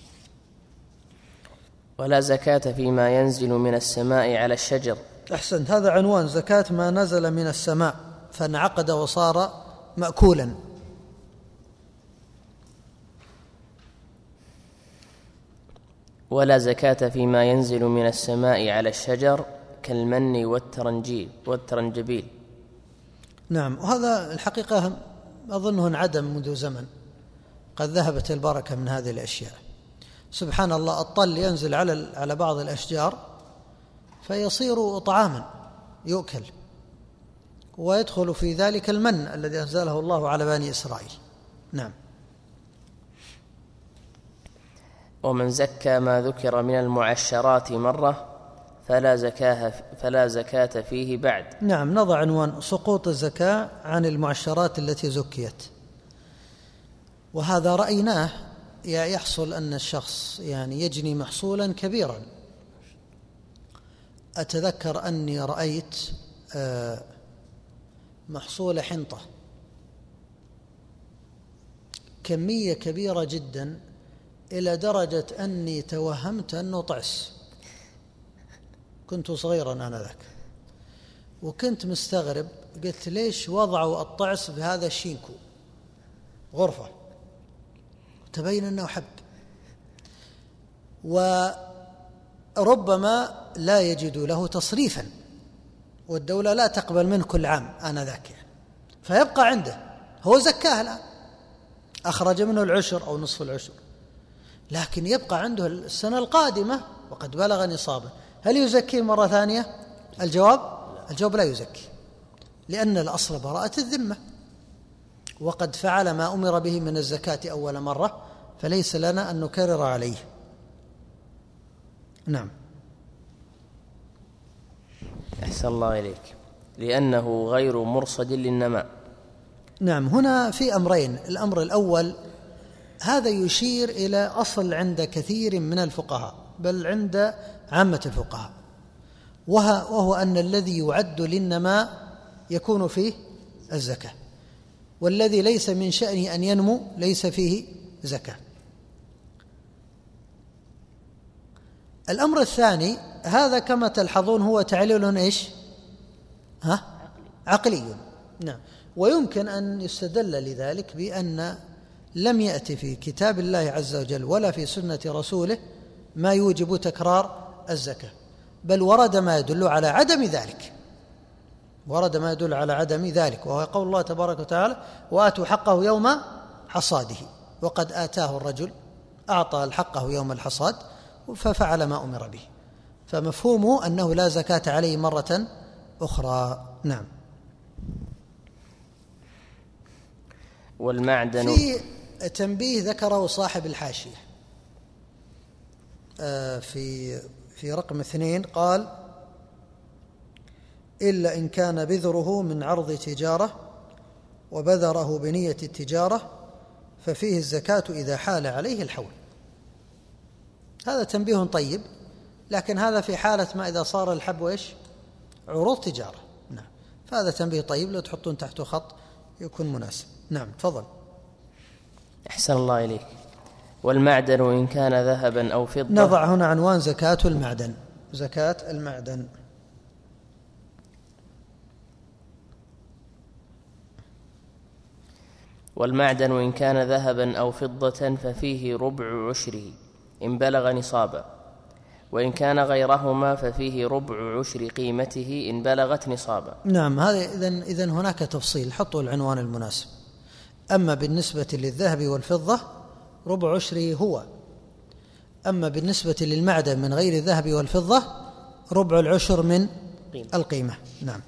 ولا زكاة فيما ينزل من السماء على الشجر. أحسنت، هذا عنوان زكاة ما نزل من السماء فانعقد وصار مأكولا. ولا زكاة فيما ينزل من السماء على الشجر كالمن والترنجبيل. نعم، وهذا الحقيقة أظنه انعدم منذ زمن، قد ذهبت البركة من هذه الأشياء. سبحان الله، الطل ينزل على بعض الأشجار فيصير طعاما يؤكل، ويدخل في ذلك المن الذي أنزله الله على بني إسرائيل. نعم. ومن زكى ما ذكر من المعشرات مرة فلا زكاة فيه بعد. نعم، نضع عنوان سقوط الزكاة عن المعشرات التي زكيت. وهذا رأيناه يحصل أن الشخص يعني يجني محصولا كبيرا. أتذكر أني رأيت محصول حنطة كمية كبيرة جدا إلى درجة أني توهمت أنه طعس. كنت صغيرا آنذاك وكنت مستغرب، قلت ليش وضعوا الطعس في هذا الشينكو غرفة؟ تبين أنه حب، وربما لا يجد له تصريفا، والدولة لا تقبل منه كل عام آنذاك يعني. فيبقى عنده، هو زكاه الآن، أخرج منه العشر أو نصف العشر، لكن يبقى عنده السنة القادمة وقد بلغ نصابه. هل يزكيه مرة ثانية؟ الجواب لا يزكي، لأن الأصل براءة الذمة، وقد فعل ما أمر به من الزكاة أول مرة، فليس لنا أن نكرر عليه. نعم. أحسن الله إليك. لأنه غير مرصد للنماء. نعم، هنا في أمرين. الأمر الأول، هذا يشير إلى أصل عند كثير من الفقهاء، بل عند عامة الفقهاء، وهو أن الذي يعد للنماء يكون فيه الزكاة، والذي ليس من شأنه أن ينمو ليس فيه زكاة. الأمر الثاني، هذا كما تلحظون هو تعليل إيش؟ عقلي. نعم. ويمكن أن يستدل لذلك بأن لم يأتي في كتاب الله عز وجل ولا في سنة رسوله ما يوجب تكرار الزكاة، بل ورد ما يدل على عدم ذلك، وهو قول الله تبارك وتعالى: وآتوا حقه يوم حصاده. وقد آتاه الرجل، أعطى حقه يوم الحصاد ففعل ما أمر به، فمفهومه أنه لا زكاة عليه مرة أخرى. نعم. والمعدن في تنبيه ذكره صاحب الحاشية في رقم 2، قال: إلا إن كان بذره من عرض تجارة وبذره بنية التجارة ففيه الزكاة إذا حال عليه الحول. هذا تنبيه طيب، لكن هذا في حالة ما إذا صار الحب وإيش؟ عروض تجارة. نعم، فهذا تنبيه طيب، لو تحطون تحته خط يكون مناسب. نعم، تفضل. أحسن الله إليك. والمعدن إن كان ذهبا أو فضة. نضع هنا عنوان زكاة المعدن. زكاة المعدن. والمعدن إن كان ذهبا أو فضة ففيه ربع عشره إن بلغ نصابا، وإن كان غيرهما ففيه ربع عشر قيمته إن بلغت نصابا. نعم، هذا إذن هناك تفصيل، حطوا العنوان المناسب. أما بالنسبة للذهب والفضة ربع عشره هو، أما بالنسبة للمعدن من غير الذهب والفضة ربع العشر من القيمة. نعم.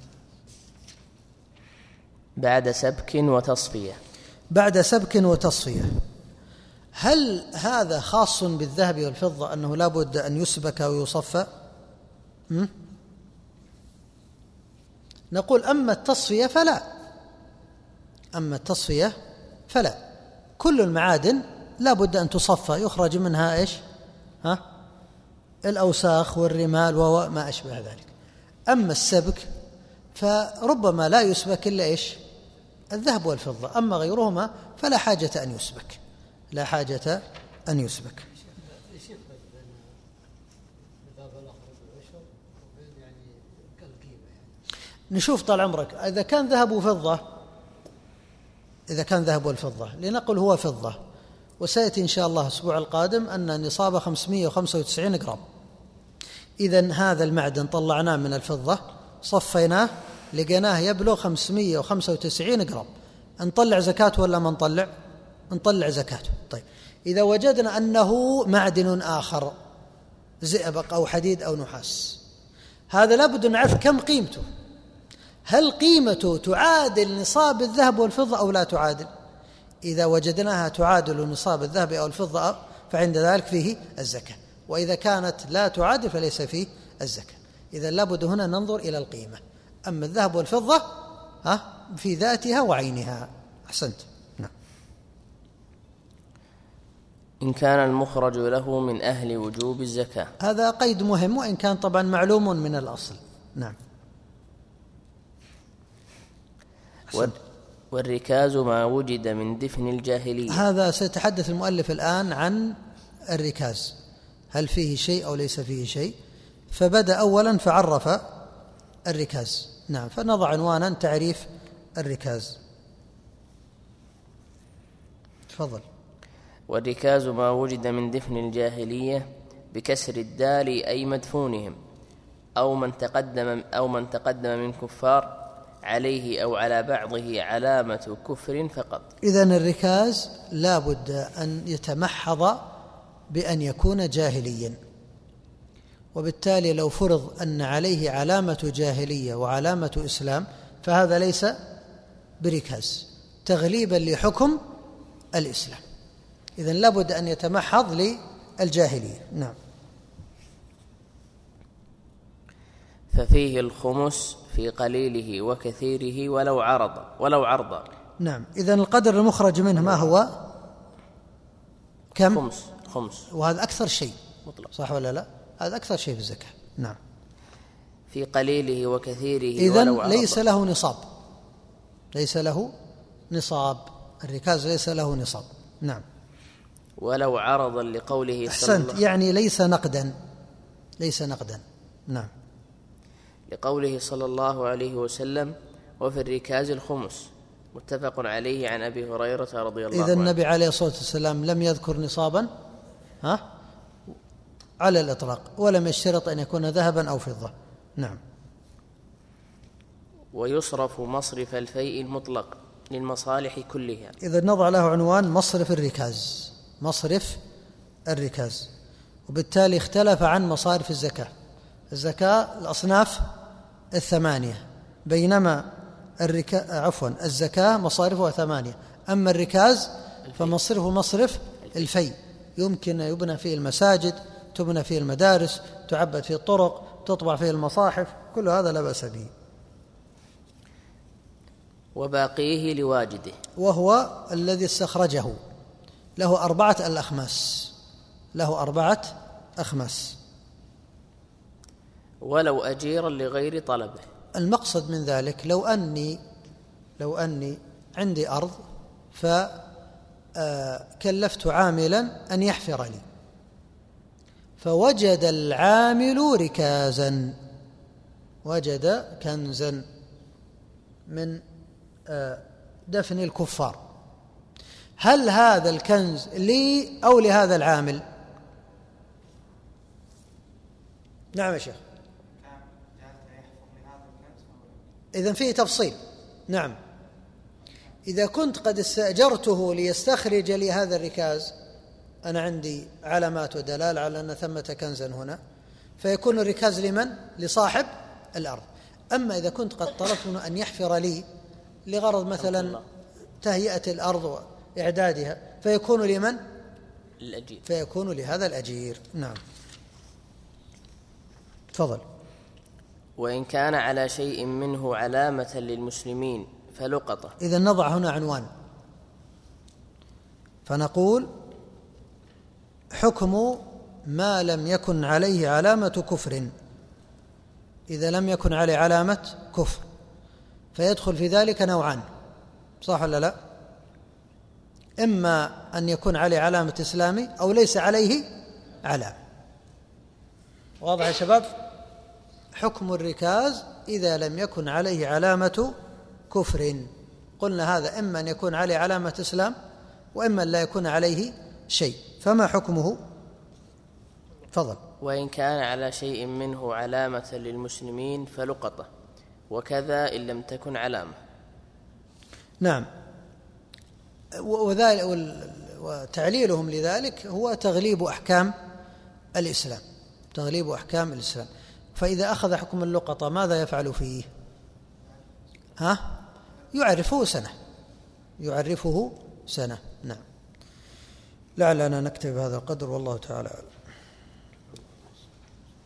بعد سبك وتصفية. بعد سبك وتصفية. هل هذا خاص بالذهب والفضة أنه لا بد أن يسبك ويصفى؟ نقول أما التصفية فلا. كل المعادن لا بد أن تصفى، يخرج منها إيش؟ الأوساخ والرمال وما أشبه ذلك. أما السبك فربما لا يسبك إلا إيش؟ الذهب والفضة، أما غيرهما فلا حاجة أن يسبك. نشوف طال عمرك، إذا كان ذهب والفضة لنقل هو فضة، وسيأتي إن شاء الله الأسبوع القادم أن نصابه 595 جرام. إذن هذا المعدن طلعناه من الفضة، صفيناه، لقيناه يبلغ 595 جرام، نطلع زكاة ولا ما نطلع؟ نطلع زكاته. طيب، إذا وجدنا أنه معدن آخر، زئبق أو حديد أو نحاس، هذا لابد نعرف كم قيمته. هل قيمته تعادل نصاب الذهب والفضة أو لا تعادل؟ إذا وجدناها تعادل نصاب الذهب أو الفضة فعند ذلك فيه الزكاة، وإذا كانت لا تعادل فليس فيه الزكاة. إذا لابد هنا ننظر إلى القيمة. أما الذهب والفضة في ذاتها وعينها. أحسنت. نعم. إن كان المخرج له من أهل وجوب الزكاة. هذا قيد مهم، وإن كان طبعا معلوم من الأصل. نعم. والركاز ما وجد من دفن الجاهلية. هذا سيتحدث المؤلف الآن عن الركاز، هل فيه شيء أو ليس فيه شيء، فبدأ أولا فعرف الركاز. نعم. فنضع عنوانا تعريف الركاز. تفضل. والركاز ما وجد من دفن الجاهلية بكسر الدال أي مدفونهم أو من تقدم من كفار عليه أو على بعضه علامة كفر فقط. إذن الركاز لا بد أن يتمحض بأن يكون جاهليا، وبالتالي لو فرض أن عليه علامة جاهلية وعلامة إسلام فهذا ليس بركاز، تغليبا لحكم الإسلام. إذن لا بد أن يتمحض للجاهلية. نعم. ففيه الخمس في قليله وكثيره ولو عرض. نعم. إذن القدر المخرج منه ما هو؟ كم؟ خمس. وهذا أكثر شيء مطلق، صح ولا لا؟ هذا أكثر شيء في الزكاة. نعم. في قليله وكثيره إذن ولو عرض. ليس له نصاب، ليس له نصاب، الركاز ليس له نصاب. نعم. ولو عرضا لقوله أحسنت، يعني ليس نقدا، ليس نقدا. نعم. لقوله صلى الله عليه وسلم وفي الركاز الخمس، متفق عليه عن أبي هريرة رضي الله عنه. إذا النبي عليه الصلاة والسلام لم يذكر نصابا على الإطلاق، ولم يشترط أن يكون ذهبا أو فضة. نعم. ويصرف مصرف الفيء المطلق للمصالح كلها. إذا نضع له عنوان مصرف الركاز، مصرف الركاز. وبالتالي اختلف عن مصارف الزكاة. الزكاة الأصناف الثمانية، بينما الزكاة مصارفها 8. أما الركاز فمصرفه مصرف الفيء، يمكن يبنى فيه المساجد، تبنى فيه المدارس، تعبد فيه الطرق، تطبع فيه المصاحف، كل هذا لا بأس به. وباقيه لواجده، وهو الذي استخرجه، له 4 الأخماس، له 4 أخماس. ولو أجيرا لغير طلبه. المقصد من ذلك لو أني عندي أرض فكلفت عاملا أن يحفر لي، فوجد العامل ركازا، وجد كنزا من دفن الكفار، هل هذا الكنز لي أو لهذا العامل؟ نعم يا شيخ. إذن فيه تفصيل. نعم. إذا كنت قد استأجرته ليستخرج لي هذا الركاز، أنا عندي علامات ودلال على أن ثمة كنزا هنا، فيكون الركاز لمن؟ لصاحب الأرض. أما إذا كنت قد طلبت منه أن يحفر لي لغرض مثلا تهيئة الأرض وإعدادها، فيكون لمن؟ الأجير. فيكون لهذا الأجير. نعم. تفضل. وإن كان على شيء منه علامة للمسلمين فلقطة. إذا نضع هنا عنوان، فنقول حكم ما لم يكن عليه علامة كفر. إذا لم يكن عليه علامة كفر فيدخل في ذلك نوعان، صح ولا لا؟ إما أن يكون عليه علامة إسلامي أو ليس عليه علامة. واضح يا شباب؟ حكم الركاز إذا لم يكن عليه علامة كفر، قلنا هذا إما أن يكون عليه علامة إسلام وإما أن لا يكون عليه شيء، فما حكمه؟ تفضل. وإن كان على شيء منه علامة للمسلمين فلقطة، وكذا إن لم تكن علامة. نعم. وتعليلهم لذلك هو تغليب أحكام الإسلام، تغليب أحكام الإسلام. فإذا أخذ حكم اللقطة ماذا يفعل فيه؟ يعرفه سنة، يعرفه سنة. نعم. لعلنا نكتفي بهذا القدر، والله تعالى أعلم.